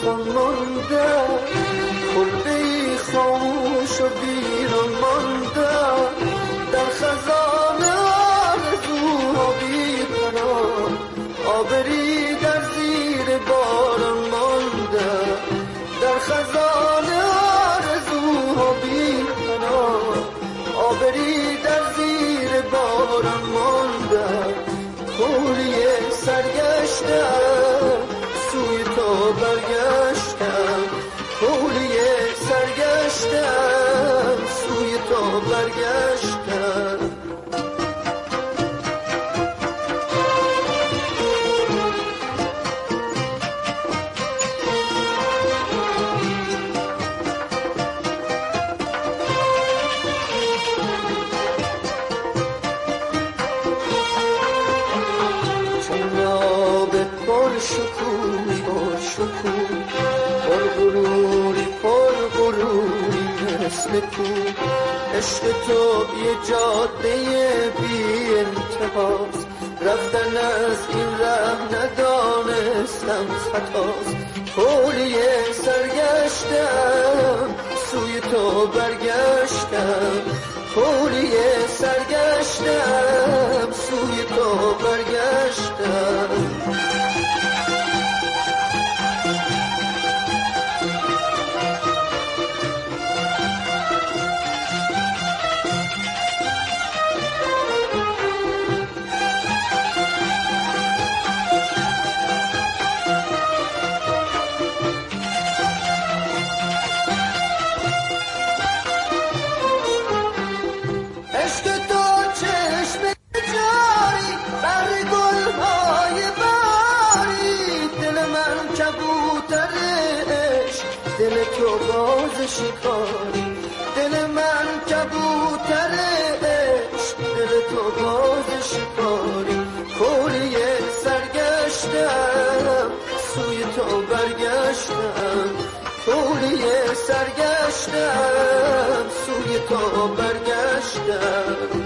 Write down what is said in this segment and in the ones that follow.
طوفان مانده، کلبه‌ای خاموش و ویران مانده، در خزان آرزوها بی پناه، آبری در زیر باران مانده، در خزان آرزوها بی پناه، آبری در زیر باران مانده. کوری سرگشتم سوی تو برگشتم، کوری سرگشتم سوی تو برگشتم. عشق تو یه جاده بی انتهاست، رفتن از این ره ندانستم خطاست. کولی سرگشتم سوی تو برگشتم، کولی سرگشتم سوی تو برگشتم. دل تو باز شکاری، دل من کبوتر عشق، دل تو باز شکاری. کوری سرگشتم سوی تو برگشتم، کوری سرگشتم سوی تو برگشتم.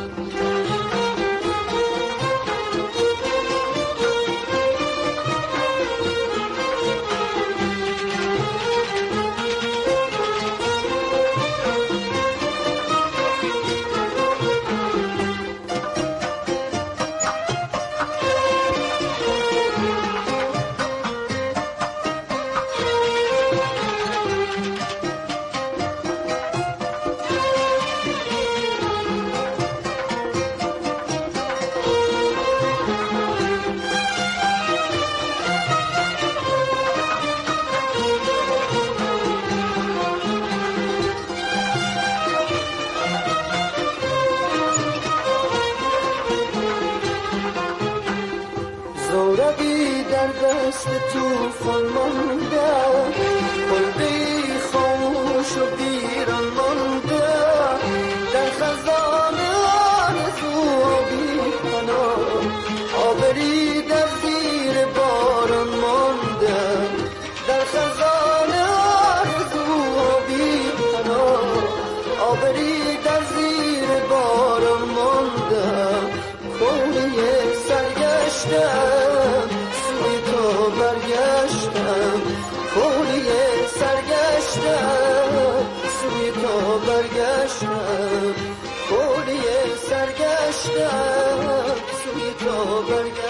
زورقی در دست طوفان مانده، کلبه‌ای خاموش و ویران مانده، در خزان آرزوها بی پناه، آبری در زیر باران مانده، در خزان آرزوها بی پناه، آبری در زیر باران مانده. کوری سرگشتم سوی تو برگشتم، کوری سرگشتم سوی تو برگشتم، کوری سرگشتم سوی تو برگشتم.